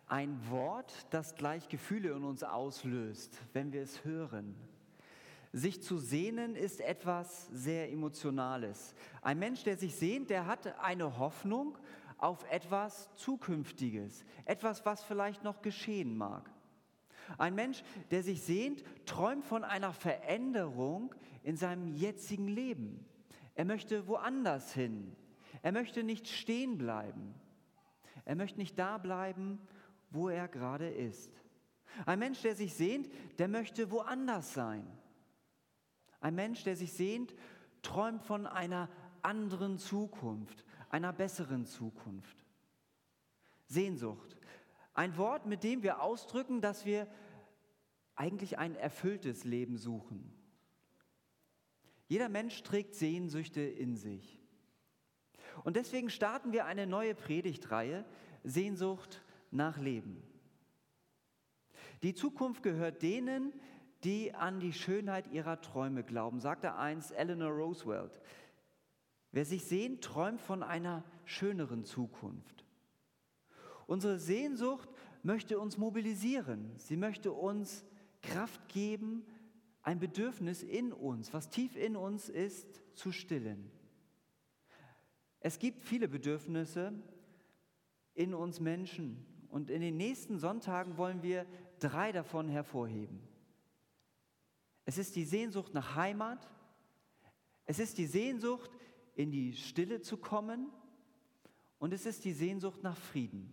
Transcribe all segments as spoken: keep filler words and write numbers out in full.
ein Wort, das gleich Gefühle in uns auslöst, wenn wir es hören. Sich zu sehnen ist etwas sehr Emotionales. Ein Mensch, der sich sehnt, der hat eine Hoffnung auf etwas Zukünftiges, etwas, was vielleicht noch geschehen mag. Ein Mensch, der sich sehnt, träumt von einer Veränderung in seinem jetzigen Leben. Er möchte woanders hin. Er möchte nicht stehen bleiben. Er möchte nicht da bleiben, wo er gerade ist. Ein Mensch, der sich sehnt, der möchte woanders sein. Ein Mensch, der sich sehnt, träumt von einer anderen Zukunft, einer besseren Zukunft. Sehnsucht. Ein Wort, mit dem wir ausdrücken, dass wir eigentlich ein erfülltes Leben suchen. Jeder Mensch trägt Sehnsüchte in sich. Und deswegen starten wir eine neue Predigtreihe, Sehnsucht nach Leben. Die Zukunft gehört denen, die an die Schönheit ihrer Träume glauben, sagte einst Eleanor Roosevelt. Wer sich sehnt, träumt von einer schöneren Zukunft. Unsere Sehnsucht möchte uns mobilisieren. Sie möchte uns Kraft geben, ein Bedürfnis in uns, was tief in uns ist, zu stillen. Es gibt viele Bedürfnisse in uns Menschen und in den nächsten Sonntagen wollen wir drei davon hervorheben. Es ist die Sehnsucht nach Heimat, es ist die Sehnsucht, in die Stille zu kommen und es ist die Sehnsucht nach Frieden.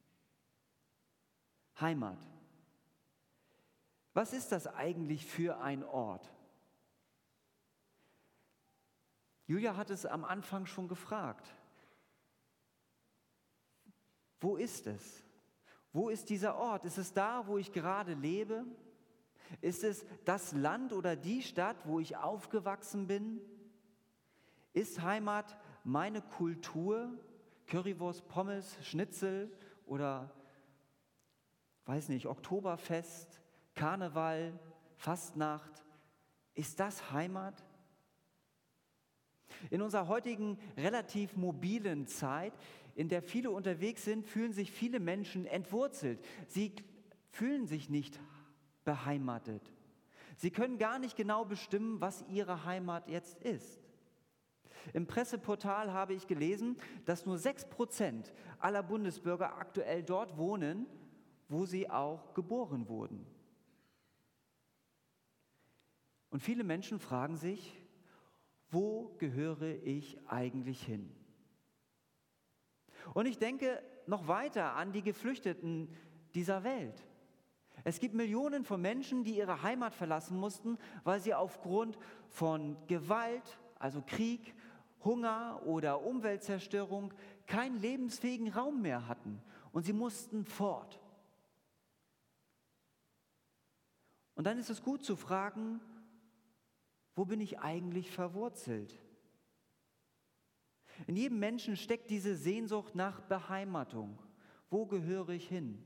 Heimat. Was ist das eigentlich für ein Ort? Julia hat es am Anfang schon gefragt. Wo ist es? Wo ist dieser Ort? Ist es da, wo ich gerade lebe? Ist es das Land oder die Stadt, wo ich aufgewachsen bin? Ist Heimat meine Kultur? Currywurst, Pommes, Schnitzel oder, weiß nicht, Oktoberfest, Karneval, Fastnacht? Ist das Heimat? In unserer heutigen relativ mobilen Zeit, in der viele unterwegs sind, fühlen sich viele Menschen entwurzelt. Sie fühlen sich nicht beheimatet. Sie können gar nicht genau bestimmen, was ihre Heimat jetzt ist. Im Presseportal habe ich gelesen, dass nur sechs Prozent aller Bundesbürger aktuell dort wohnen, wo sie auch geboren wurden. Und viele Menschen fragen sich, wo gehöre ich eigentlich hin? Und ich denke noch weiter an die Geflüchteten dieser Welt. Es gibt Millionen von Menschen, die ihre Heimat verlassen mussten, weil sie aufgrund von Gewalt, also Krieg, Hunger oder Umweltzerstörung keinen lebensfähigen Raum mehr hatten und sie mussten fort. Und dann ist es gut zu fragen, wo bin ich eigentlich verwurzelt? In jedem Menschen steckt diese Sehnsucht nach Beheimatung. Wo gehöre ich hin?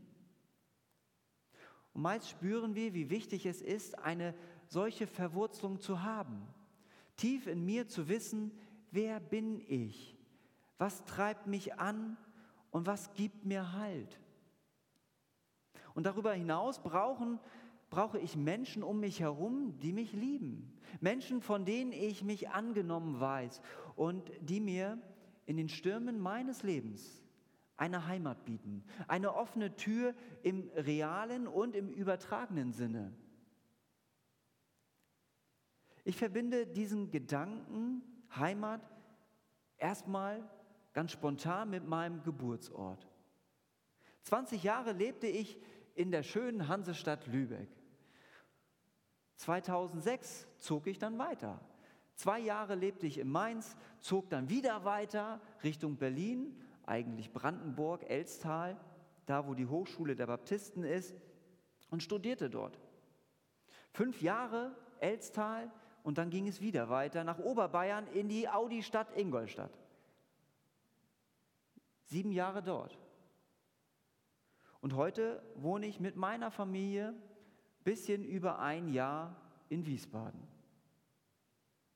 Und meist spüren wir, wie wichtig es ist, eine solche Verwurzelung zu haben. Tief in mir zu wissen, wer bin ich? Was treibt mich an und was gibt mir Halt? Und darüber hinaus brauchen, brauche ich Menschen um mich herum, die mich lieben. Menschen, von denen ich mich angenommen weiß und die mir in den Stürmen meines Lebens eine Heimat bieten. Eine offene Tür im realen und im übertragenen Sinne. Ich verbinde diesen Gedanken Heimat erstmal ganz spontan mit meinem Geburtsort. zwanzig Jahre lebte ich in der schönen Hansestadt Lübeck. zweitausendsechs zog ich dann weiter. Zwei Jahre lebte ich in Mainz, zog dann wieder weiter Richtung Berlin, eigentlich Brandenburg, Elztal, da wo die Hochschule der Baptisten ist, und studierte dort. Fünf Jahre Elztal und dann ging es wieder weiter nach Oberbayern in die Audi-Stadt Ingolstadt. Sieben Jahre dort. Und heute wohne ich mit meiner Familie bisschen über ein Jahr in Wiesbaden.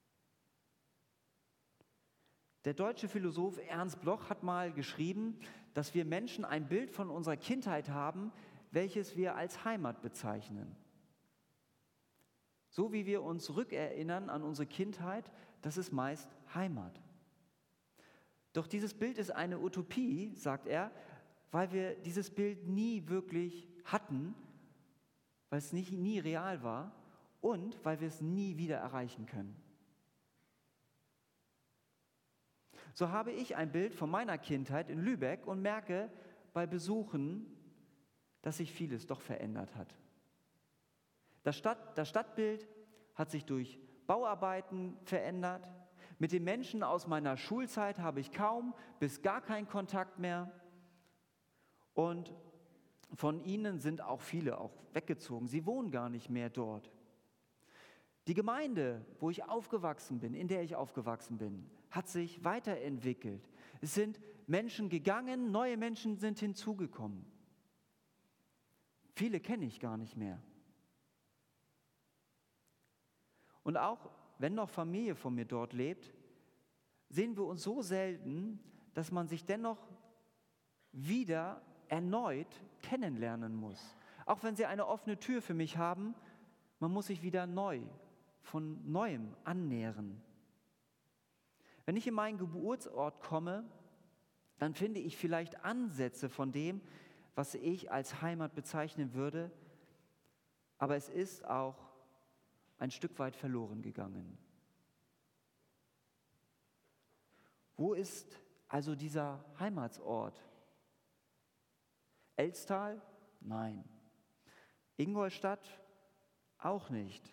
Der deutsche Philosoph Ernst Bloch hat mal geschrieben, dass wir Menschen ein Bild von unserer Kindheit haben, welches wir als Heimat bezeichnen. So wie wir uns rückerinnern an unsere Kindheit, das ist meist Heimat. Doch dieses Bild ist eine Utopie, sagt er, weil wir dieses Bild nie wirklich hatten, weil es nicht, nie real war und weil wir es nie wieder erreichen können. So habe ich ein Bild von meiner Kindheit in Lübeck und merke bei Besuchen, dass sich vieles doch verändert hat. Das, Stadt, das Stadtbild hat sich durch Bauarbeiten verändert. Mit den Menschen aus meiner Schulzeit habe ich kaum bis gar keinen Kontakt mehr. Und von ihnen sind auch viele auch weggezogen. Sie wohnen gar nicht mehr dort. Die Gemeinde, wo ich aufgewachsen bin, in der ich aufgewachsen bin, hat sich weiterentwickelt. Es sind Menschen gegangen, neue Menschen sind hinzugekommen. Viele kenne ich gar nicht mehr. Und auch wenn noch Familie von mir dort lebt, sehen wir uns so selten, dass man sich dennoch wieder erneut kennenlernen muss. Auch wenn sie eine offene Tür für mich haben, man muss sich wieder neu, von Neuem annähern. Wenn ich in meinen Geburtsort komme, dann finde ich vielleicht Ansätze von dem, was ich als Heimat bezeichnen würde, aber es ist auch ein Stück weit verloren gegangen. Wo ist also dieser Heimatsort? Elstal? Nein. Ingolstadt? Auch nicht.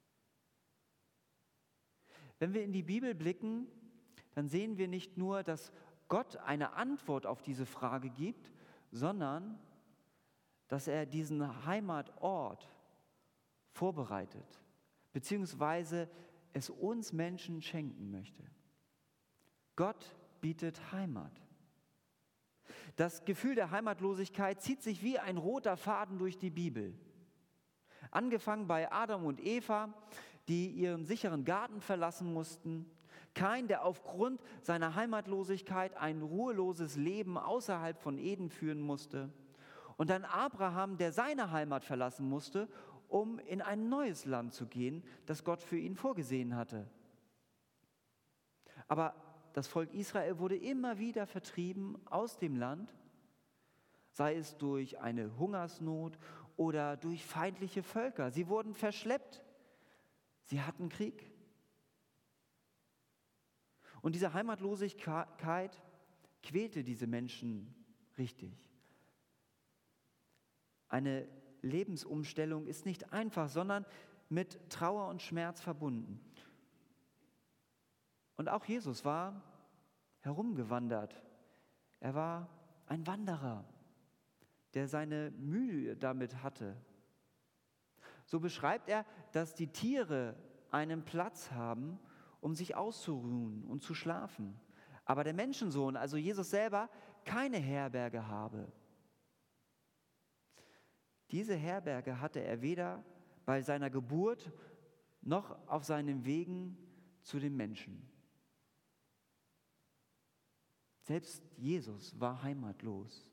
Wenn wir in die Bibel blicken, dann sehen wir nicht nur, dass Gott eine Antwort auf diese Frage gibt, sondern dass er diesen Heimatort vorbereitet, beziehungsweise es uns Menschen schenken möchte. Gott bietet Heimat. Das Gefühl der Heimatlosigkeit zieht sich wie ein roter Faden durch die Bibel. Angefangen bei Adam und Eva, die ihren sicheren Garten verlassen mussten, Kain, der aufgrund seiner Heimatlosigkeit ein ruheloses Leben außerhalb von Eden führen musste, und dann Abraham, der seine Heimat verlassen musste, um in ein neues Land zu gehen, das Gott für ihn vorgesehen hatte. Aber das Volk Israel wurde immer wieder vertrieben aus dem Land, sei es durch eine Hungersnot oder durch feindliche Völker. Sie wurden verschleppt. Sie hatten Krieg. Und diese Heimatlosigkeit quälte diese Menschen richtig. Eine Lebensumstellung ist nicht einfach, sondern mit Trauer und Schmerz verbunden. Und auch Jesus war herumgewandert. Er war ein Wanderer, der seine Mühe damit hatte. So beschreibt er, dass die Tiere einen Platz haben, um sich auszuruhen und zu schlafen. Aber der Menschensohn, also Jesus selber, keine Herberge habe. Diese Herberge hatte er weder bei seiner Geburt noch auf seinen Wegen zu den Menschen. Selbst Jesus war heimatlos.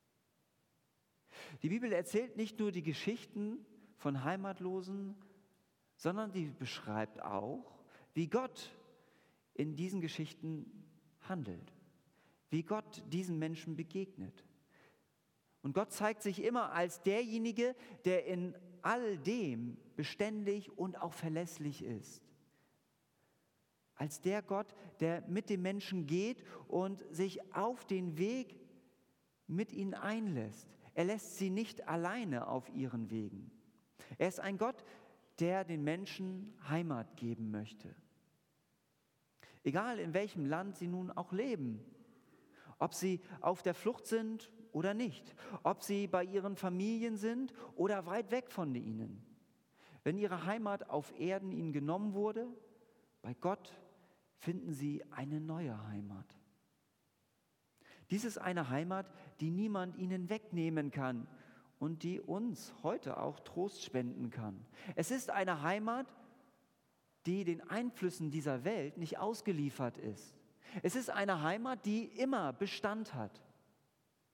Die Bibel erzählt nicht nur die Geschichten von Heimatlosen, sondern die beschreibt auch, wie Gott in diesen Geschichten handelt, wie Gott diesen Menschen begegnet. Und Gott zeigt sich immer als derjenige, der in all dem beständig und auch verlässlich ist. Als der Gott, der mit den Menschen geht und sich auf den Weg mit ihnen einlässt. Er lässt sie nicht alleine auf ihren Wegen. Er ist ein Gott, der den Menschen Heimat geben möchte. Egal in welchem Land sie nun auch leben, ob sie auf der Flucht sind oder nicht, ob sie bei ihren Familien sind oder weit weg von ihnen. Wenn ihre Heimat auf Erden ihnen genommen wurde, bei Gott finden sie eine neue Heimat. Dies ist eine Heimat, die niemand ihnen wegnehmen kann und die uns heute auch Trost spenden kann. Es ist eine Heimat, die den Einflüssen dieser Welt nicht ausgeliefert ist. Es ist eine Heimat, die immer Bestand hat.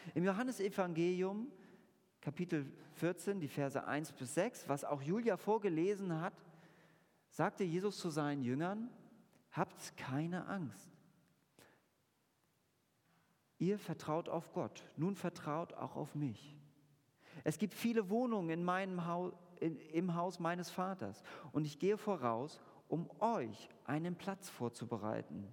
Im Johannesevangelium, Kapitel vierzehn, die Verse eins bis sechs, was auch Julia vorgelesen hat, sagte Jesus zu seinen Jüngern: Habt keine Angst. Ihr vertraut auf Gott, nun vertraut auch auf mich. Es gibt viele Wohnungen in meinem Haus, in, im Haus meines Vaters, und ich gehe voraus, um euch einen Platz vorzubereiten.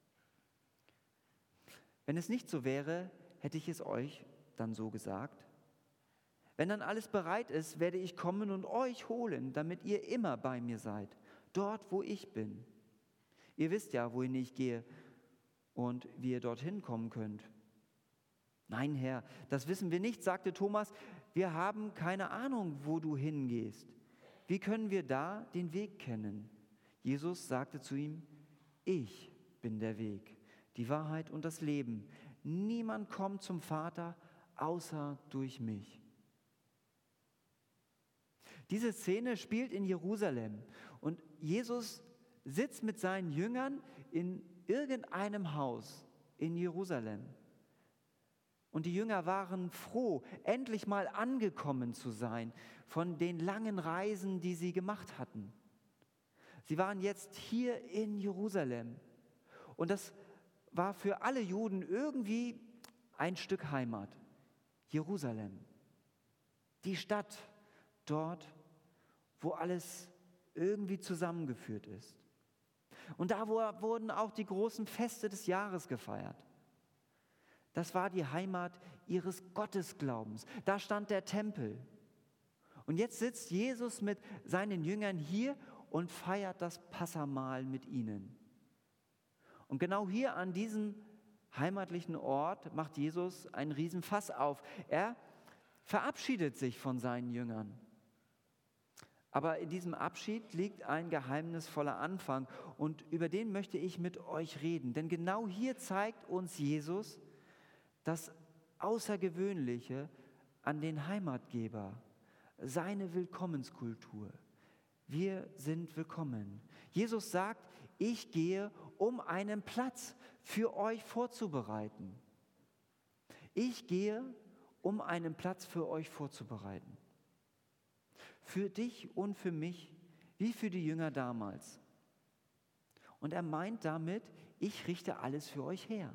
Wenn es nicht so wäre, hätte ich es euch dann so gesagt. Wenn dann alles bereit ist, werde ich kommen und euch holen, damit ihr immer bei mir seid, dort, wo ich bin. Ihr wisst ja, wohin ich gehe und wie ihr dorthin kommen könnt. Nein, Herr, das wissen wir nicht, sagte Thomas. Wir haben keine Ahnung, wo du hingehst. Wie können wir da den Weg kennen? Jesus sagte zu ihm: Ich bin der Weg, die Wahrheit und das Leben. Niemand kommt zum Vater außer durch mich. Diese Szene spielt in Jerusalem und Jesus sitzt mit seinen Jüngern in irgendeinem Haus in Jerusalem. Und die Jünger waren froh, endlich mal angekommen zu sein von den langen Reisen, die sie gemacht hatten. Sie waren jetzt hier in Jerusalem. Und das war für alle Juden irgendwie ein Stück Heimat. Jerusalem. Die Stadt dort, wo alles irgendwie zusammengeführt ist. Und da wurden auch die großen Feste des Jahres gefeiert. Das war die Heimat ihres Gottesglaubens. Da stand der Tempel. Und jetzt sitzt Jesus mit seinen Jüngern hier und feiert das Passahmahl mit ihnen. Und genau hier an diesem heimatlichen Ort macht Jesus einen Riesenfass auf. Er verabschiedet sich von seinen Jüngern. Aber in diesem Abschied liegt ein geheimnisvoller Anfang und über den möchte ich mit euch reden. Denn genau hier zeigt uns Jesus das Außergewöhnliche an den Heimatgeber, seine Willkommenskultur. Wir sind willkommen. Jesus sagt: Ich gehe, um einen Platz für euch vorzubereiten. Ich gehe, um einen Platz für euch vorzubereiten. Für dich und für mich, wie für die Jünger damals. Und er meint damit: Ich richte alles für euch her.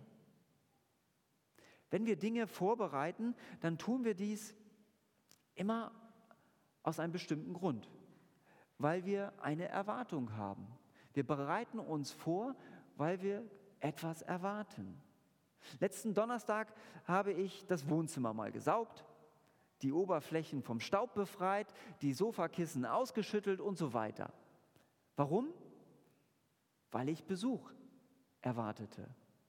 Wenn wir Dinge vorbereiten, dann tun wir dies immer aus einem bestimmten Grund, weil wir eine Erwartung haben. Wir bereiten uns vor, weil wir etwas erwarten. Letzten Donnerstag habe ich das Wohnzimmer mal gesaugt, die Oberflächen vom Staub befreit, die Sofakissen ausgeschüttelt und so weiter. Warum? Weil ich Besuch erwartete.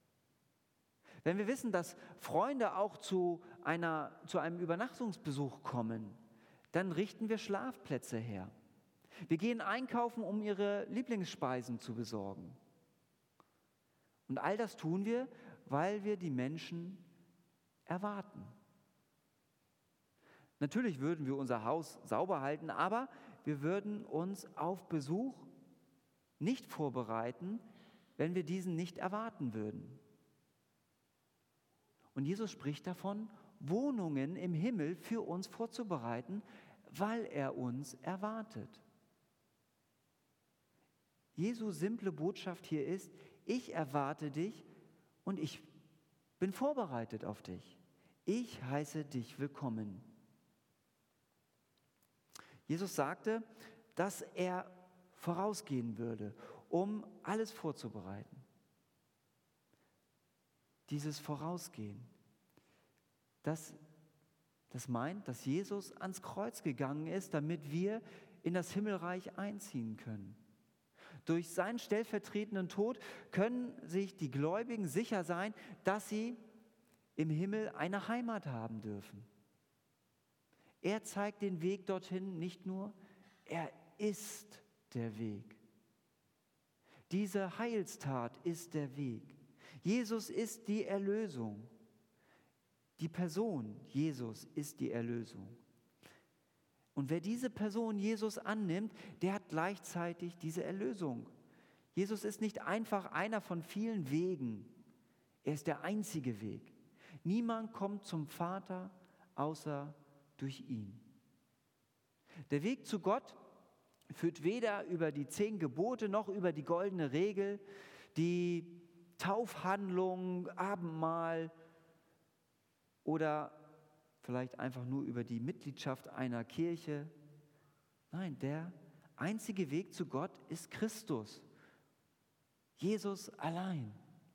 Wenn wir wissen, dass Freunde auch zu, einer, zu einem Übernachtungsbesuch kommen, dann richten wir Schlafplätze her. Wir gehen einkaufen, um ihre Lieblingsspeisen zu besorgen. Und all das tun wir, weil wir die Menschen erwarten. Natürlich würden wir unser Haus sauber halten, aber wir würden uns auf Besuch nicht vorbereiten, wenn wir diesen nicht erwarten würden. Und Jesus spricht davon, Wohnungen im Himmel für uns vorzubereiten, weil er uns erwartet. Jesu simple Botschaft hier ist: Ich erwarte dich und ich bin vorbereitet auf dich. Ich heiße dich willkommen. Jesus sagte, dass er vorausgehen würde, um alles vorzubereiten. Dieses Vorausgehen, das, das meint, dass Jesus ans Kreuz gegangen ist, damit wir in das Himmelreich einziehen können. Durch seinen stellvertretenden Tod können sich die Gläubigen sicher sein, dass sie im Himmel eine Heimat haben dürfen. Er zeigt den Weg dorthin nicht nur, er ist der Weg. Diese Heilstat ist der Weg. Jesus ist die Erlösung. Die Person Jesus ist die Erlösung. Und wer diese Person Jesus annimmt, der hat gleichzeitig diese Erlösung. Jesus ist nicht einfach einer von vielen Wegen. Er ist der einzige Weg. Niemand kommt zum Vater außer durch ihn. Der Weg zu Gott führt weder über die zehn Gebote noch über die goldene Regel, die Taufhandlung, Abendmahl oder vielleicht einfach nur über die Mitgliedschaft einer Kirche. Nein, der einzige Weg zu Gott ist Christus. Jesus allein.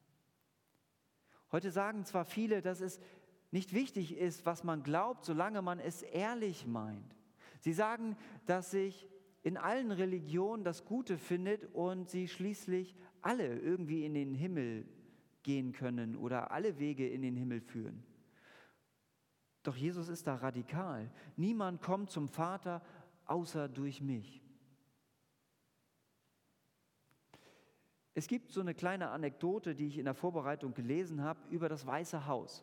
Heute sagen zwar viele, dass es nicht wichtig ist, was man glaubt, solange man es ehrlich meint. Sie sagen, dass sich in allen Religionen das Gute findet und sie schließlich alle irgendwie in den Himmel gehen können oder alle Wege in den Himmel führen. Doch Jesus ist da radikal. Niemand kommt zum Vater außer durch mich. Es gibt so eine kleine Anekdote, die ich in der Vorbereitung gelesen habe, über das Weiße Haus.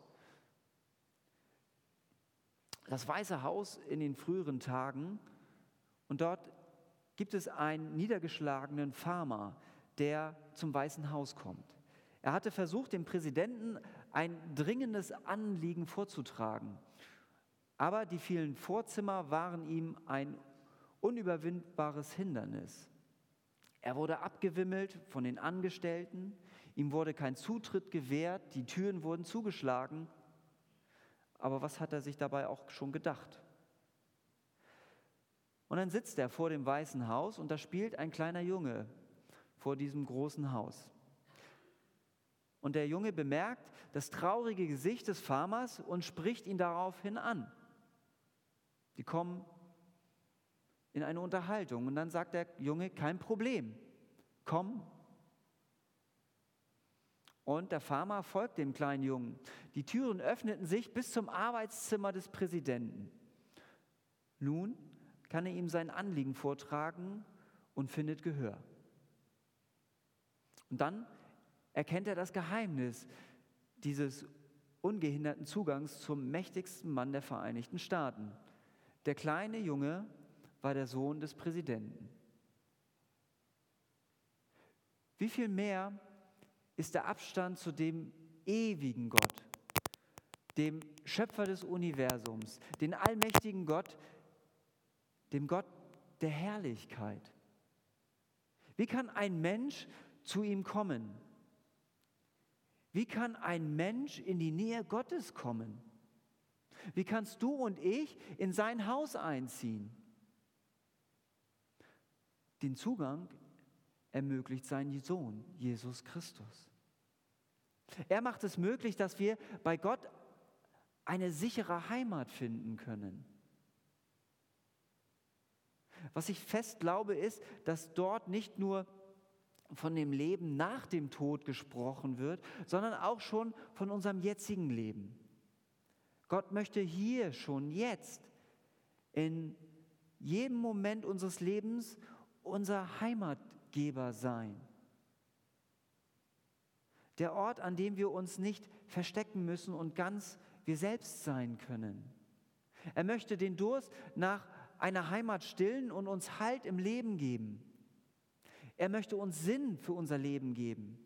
Das Weiße Haus in den früheren Tagen, und dort gibt es einen niedergeschlagenen Farmer, der zum Weißen Haus kommt. Er hatte versucht, dem Präsidenten ein dringendes Anliegen vorzutragen, aber die vielen Vorzimmer waren ihm ein unüberwindbares Hindernis. Er wurde abgewimmelt von den Angestellten, ihm wurde kein Zutritt gewährt, die Türen wurden zugeschlagen. Aber was hat er sich dabei auch schon gedacht? Und dann sitzt er vor dem Weißen Haus und da spielt ein kleiner Junge vor diesem großen Haus. Und der Junge bemerkt das traurige Gesicht des Farmers und spricht ihn daraufhin an. Die kommen in eine Unterhaltung und dann sagt der Junge, kein Problem, komm. Und der Farmer folgt dem kleinen Jungen. Die Türen öffneten sich bis zum Arbeitszimmer des Präsidenten. Nun kann er ihm sein Anliegen vortragen und findet Gehör. Und dann erkennt er das Geheimnis dieses ungehinderten Zugangs zum mächtigsten Mann der Vereinigten Staaten. Der kleine Junge war der Sohn des Präsidenten. Wie viel mehr ist der Abstand zu dem ewigen Gott, dem Schöpfer des Universums, dem allmächtigen Gott, dem Gott der Herrlichkeit. Wie kann ein Mensch zu ihm kommen? Wie kann ein Mensch in die Nähe Gottes kommen? Wie kannst du und ich in sein Haus einziehen? Den Zugang ermöglicht sein Sohn, Jesus Christus. Er macht es möglich, dass wir bei Gott eine sichere Heimat finden können. Was ich fest glaube, ist, dass dort nicht nur von dem Leben nach dem Tod gesprochen wird, sondern auch schon von unserem jetzigen Leben. Gott möchte hier schon jetzt, in jedem Moment unseres Lebens, unser Heimatgeber sein. Der Ort, an dem wir uns nicht verstecken müssen und ganz wir selbst sein können. Er möchte den Durst nach einer Heimat stillen und uns Halt im Leben geben. Er möchte uns Sinn für unser Leben geben.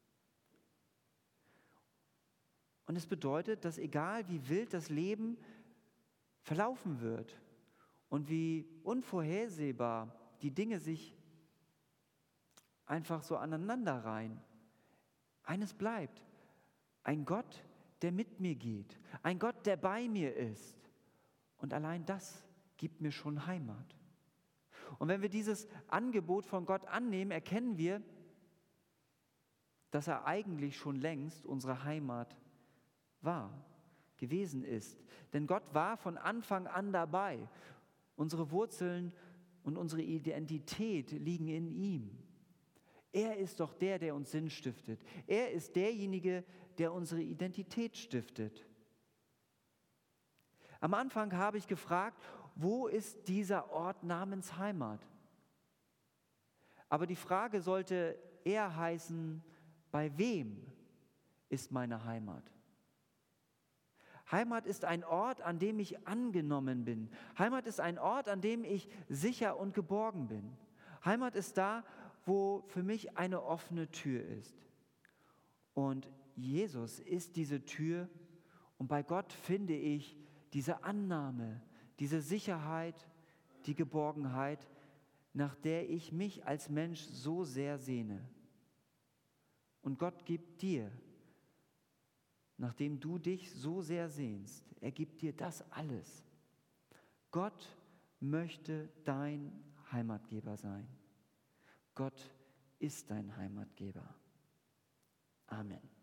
Und es bedeutet, dass egal wie wild das Leben verlaufen wird und wie unvorhersehbar die Dinge sich einfach so aneinanderreihen, eines bleibt: ein Gott, der mit mir geht, ein Gott, der bei mir ist. Und allein das gibt mir schon Heimat. Und wenn wir dieses Angebot von Gott annehmen, erkennen wir, dass er eigentlich schon längst unsere Heimat war, gewesen ist. Denn Gott war von Anfang an dabei. Unsere Wurzeln und unsere Identität liegen in ihm. Er ist doch der, der uns Sinn stiftet. Er ist derjenige, der unsere Identität stiftet. Am Anfang habe ich gefragt, wo ist dieser Ort namens Heimat? Aber die Frage sollte eher heißen, bei wem ist meine Heimat? Heimat ist ein Ort, an dem ich angenommen bin. Heimat ist ein Ort, an dem ich sicher und geborgen bin. Heimat ist da, wo für mich eine offene Tür ist. Und Jesus ist diese Tür Und bei Gott finde ich diese Annahme, diese Sicherheit, die Geborgenheit, nach der ich mich als Mensch so sehr sehne. Und Gott gibt dir, nachdem du dich so sehr sehnst, er gibt dir das alles. Gott möchte dein Heimatgeber sein. Gott ist dein Heimatgeber. Amen.